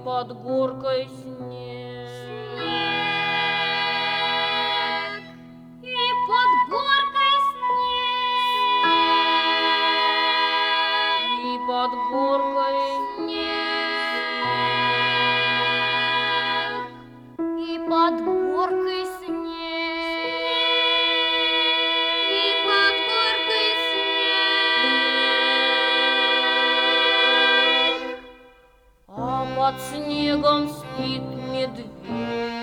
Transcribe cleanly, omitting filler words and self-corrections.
под горкой снег. Снег, и под горкой снег, И под горкой снег, и под горкой снег, и под горкой снег. А под снегом спит медведь.